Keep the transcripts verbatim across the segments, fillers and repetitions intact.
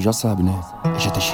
Você já sabe, né? É G T G.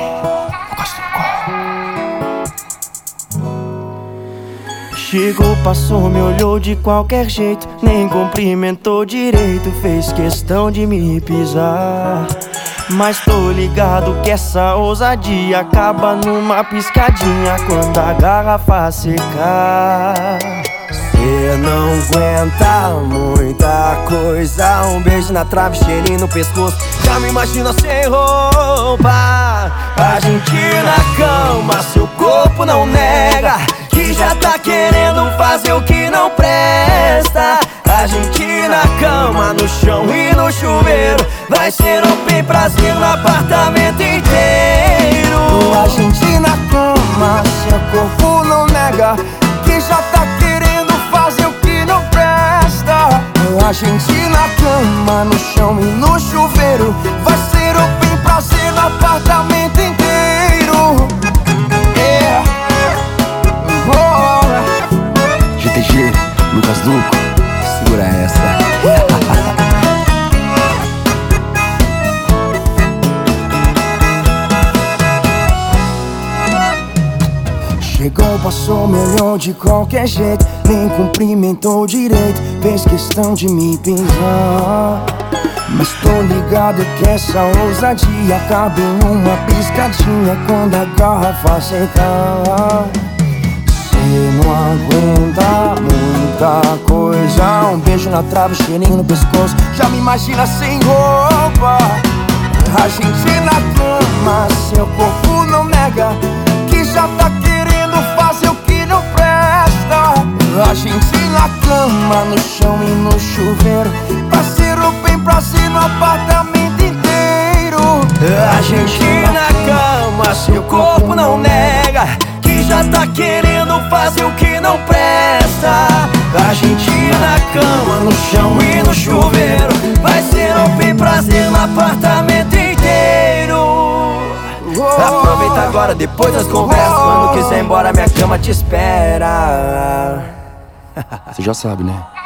Chegou, passou, me olhou de qualquer jeito, nem cumprimentou direito, fez questão de me pisar. Mas tô ligado que essa ousadia acaba numa piscadinha quando a garrafa secar. Cê não aguenta muita coisa, um beijo na trave, cheirinho no pescoço, já me imagina sem roupa. A gente na cama, seu corpo não nega que já tá querendo fazer o que não presta. A gente na cama, no chão e no chuveiro, vai ser open prazer no apartamento inteiro. A gente na cama, seu corpo não nega que já tá querendo fazer o que não presta. A gente na cama, no chão e no chuveiro, vai ser open prazer no apartamento inteiro. Yeah. Oh. G T G, Lucas Duco, segura essa. Chegou, passou, me olhou de qualquer jeito, nem cumprimentou direito, fez questão de me pisar. Mas tô ligado que essa ousadia acaba em uma piscadinha quando a garrafa secar. Cê não aguenta muita coisa, um beijo na trave, cheirinho no pescoço, já me imagina sem roupa. A gente na cama, seu corpo não nega que já tá querendo fazer o que não presta. A gente na cama, no chão e no chuveiro, vai ser open prazer no apartamento inteiro. A gente na cama, seu corpo não nega que já tá querendo fazer o que não presta. A gente na cama, no chão e no chuveiro, vai ser open prazer no apartamento inteiro. Aproveita agora, depois das conversas, quando quiser ir embora minha cama te espera. Você já sabe, né?